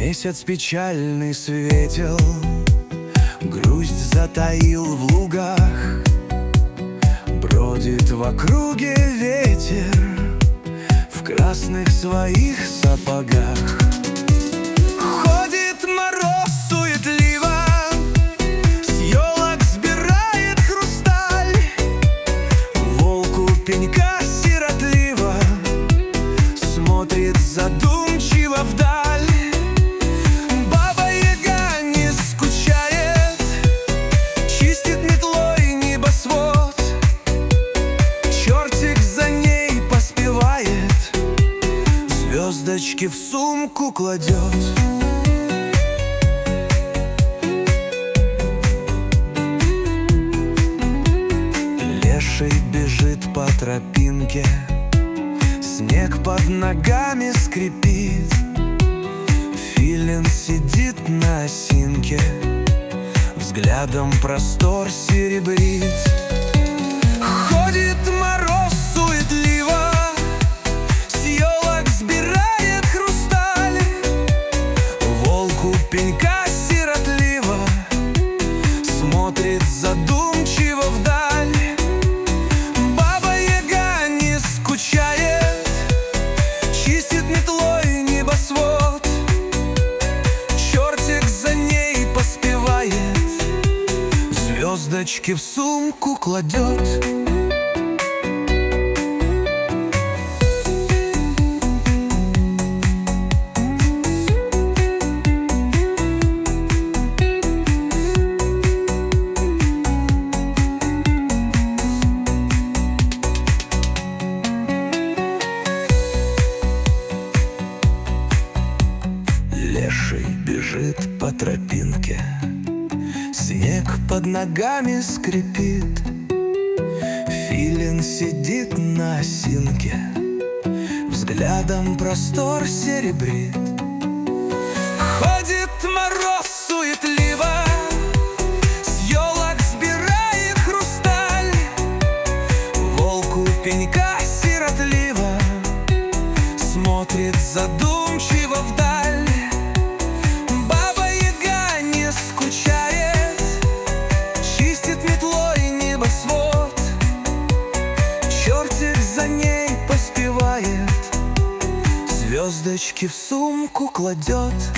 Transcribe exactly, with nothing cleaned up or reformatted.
Месяц печальный светил, грусть затаил в лугах. Бродит в округе ветер в красных своих сапогах. Ходит мороз суетливо, с елок сбирает хрусталь. Волк у пенька сиротливо смотрит задумчиво вдаль. Звездочки в сумку кладет. Леший бежит по тропинке, снег под ногами скрипит. Филин сидит на осинке, взглядом простор серебрит. Ходит мороз суетливо, с елок сбирает хрусталь. Волк у пенька сиротливо смотрит задумчиво вдаль. Баба-яга не скучает, чистит метлой небосвод. Чертик за ней поспевает, звездочки в сумку кладет. Леший бежит по тропинке, снег под ногами скрипит. Филин сидит на осинке, взглядом простор серебрит. Ходит мороз суетливо, с елок сбирает хрусталь. Волк у пенька сиротливо смотрит задумчиво вдаль. Чертик за ней поспевает, звездочки в сумку кладет.